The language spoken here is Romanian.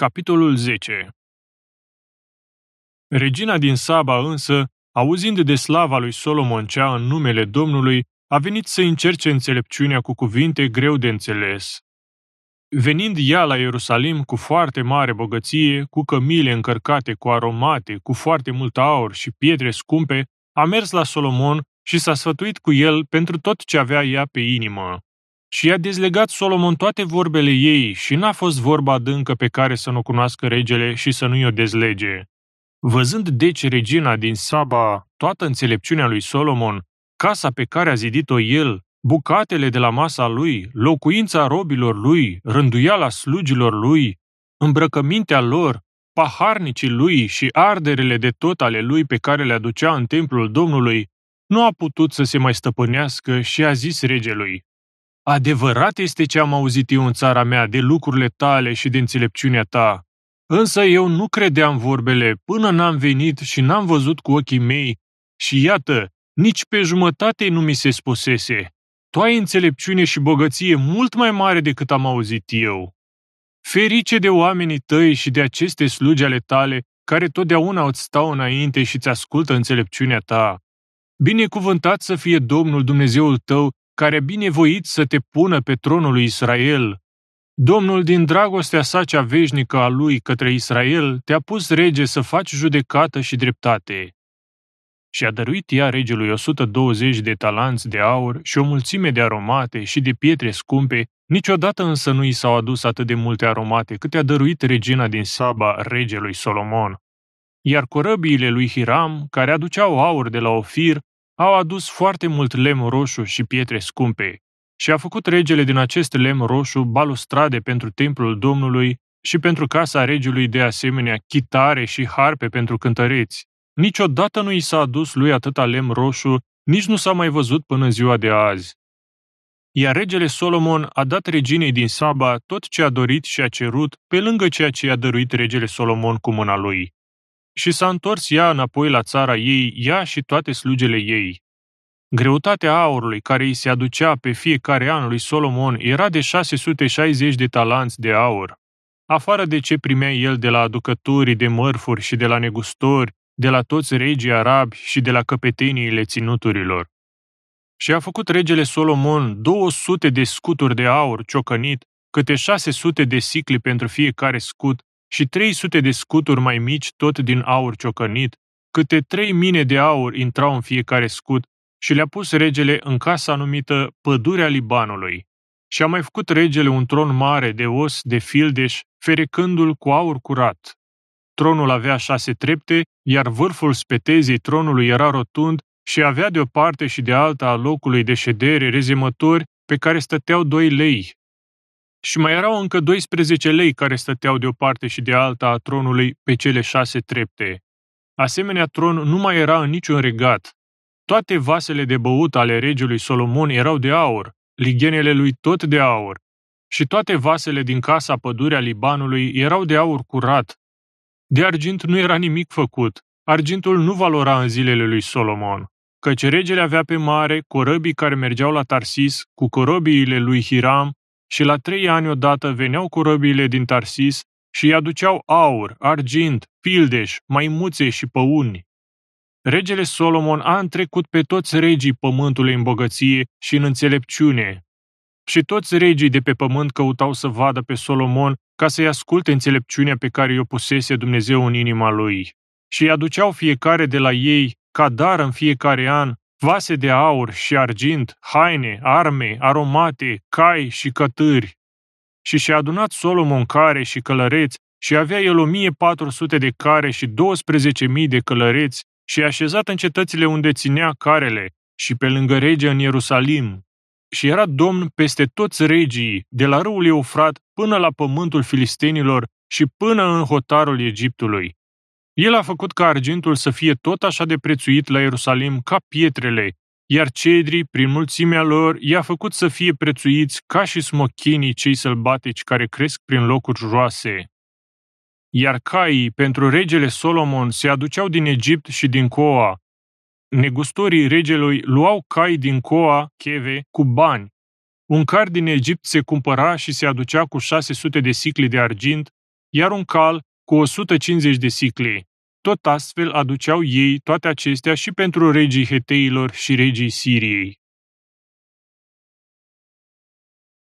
Capitolul 10. Regina din Saba însă, auzind de slava lui Solomon cea în numele Domnului, a venit să încerce înțelepciunea cu cuvinte greu de înțeles. Venind ea la Ierusalim cu foarte mare bogăție, cu cămile încărcate cu aromate, cu foarte mult aur și pietre scumpe, a mers la Solomon și s-a sfătuit cu el pentru tot ce avea ea pe inimă. Și i-a dezlegat Solomon toate vorbele ei și n-a fost vorba adâncă pe care să nu cunoască regele și să nu-i o dezlege. Văzând deci regina din Saba toată înțelepciunea lui Solomon, casa pe care a zidit-o el, bucatele de la masa lui, locuința robilor lui, rânduiala slugilor lui, îmbrăcămintea lor, paharnicii lui și arderele de tot ale lui pe care le aducea în templul Domnului, nu a putut să se mai stăpânească și a zis regelui: adevărat este ce am auzit eu în țara mea de lucrurile tale și de înțelepciunea ta. Însă eu nu credeam vorbele până n-am venit și n-am văzut cu ochii mei și iată, nici pe jumătate nu mi se spusese. Tu ai înțelepciune și bogăție mult mai mare decât am auzit eu. Ferice de oamenii tăi și de aceste slugi ale tale, care totdeauna îți stau înainte și îți ascultă înțelepciunea ta. Binecuvântat să fie Domnul Dumnezeul tău, care a binevoit să te pună pe tronul lui Israel. Domnul, din dragostea sa cea veșnică a lui către Israel, te-a pus rege să faci judecată și dreptate. Și a dăruit ea regelui 120 de talanți de aur și o mulțime de aromate și de pietre scumpe, niciodată însă nu i s-au adus atât de multe aromate cât a dăruit regina din Saba regelui Solomon. Iar corăbiile lui Hiram, care aduceau aur de la Ofir, au adus foarte mult lemn roșu și pietre scumpe. Și a făcut regele din acest lemn roșu balustrade pentru templul Domnului și pentru casa regelui de asemenea chitare și harpe pentru cântăreți. Niciodată nu i s-a adus lui atâta lemn roșu, nici nu s-a mai văzut până în ziua de azi. Iar regele Solomon a dat reginei din Saba tot ce a dorit și a cerut, pe lângă ceea ce i-a dăruit regele Solomon cu mâna lui. Și s-a întors ea înapoi la țara ei, ea și toate slugile ei. Greutatea aurului care îi se aducea pe fiecare an lui Solomon era de 660 de talanți de aur, afară de ce primea el de la aducătorii de mărfuri și de la negustori, de la toți regii arabi și de la căpeteniile ținuturilor. Și a făcut regele Solomon 200 de scuturi de aur ciocănit, câte 600 de sicli pentru fiecare scut și 300 de scuturi mai mici tot din aur ciocănit, câte 3 mine de aur intrau în fiecare scut, și le-a pus regele în casa numită Pădurea Libanului. Și a mai făcut regele un tron mare de os de fildeș, ferecându-l cu aur curat. Tronul avea 6 trepte, iar vârful spetezii tronului era rotund și avea de o parte și de alta a locului de ședere rezemători pe care stăteau 2 lei. Și mai erau încă 12 lei care stăteau de o parte și de alta a tronului pe cele 6 trepte. Asemenea tron nu mai era în niciun regat. Toate vasele de băut ale regelui Solomon erau de aur, lighenele lui tot de aur, și toate vasele din casa Pădurea Libanului erau de aur curat. De argint nu era nimic făcut, argintul nu valora în zilele lui Solomon, căci regele avea pe mare corăbii care mergeau la Tarsis cu corăbiile lui Hiram și la 3 ani odată veneau corăbiile din Tarsis și îi aduceau aur, argint, fildeș, maimuțe și păuni. Regele Solomon a întrecut pe toți regii pământului în bogăție și în înțelepciune. Și toți regii de pe pământ căutau să vadă pe Solomon ca să-i asculte înțelepciunea pe care i-o pusese Dumnezeu în inima lui. Și îi aduceau fiecare de la ei, ca dar în fiecare an, vase de aur și argint, haine, arme, aromate, cai și cătâri. Și și-a adunat Solomon care și călăreți și avea el 1400 de care și 12.000 de călăreți, și a așezat în cetățile unde ținea carele și pe lângă rege în Ierusalim. Și era domn peste toți regii, de la râul Eufrat până la pământul filistenilor și până în hotarul Egiptului. El a făcut ca argintul să fie tot așa de prețuit la Ierusalim ca pietrele, iar cedrii, prin mulțimea lor, i-a făcut să fie prețuiți ca și smochinii cei sălbatici care cresc prin locuri joase. Iar caii pentru regele Solomon se aduceau din Egipt și din Coa. Negustorii regelui luau cai din Coa, cheve, cu bani. Un car din Egipt se cumpăra și se aducea cu 600 de sicli de argint, iar un cal cu 150 de siclii. Tot astfel aduceau ei toate acestea și pentru regii Heteilor și regii Siriei.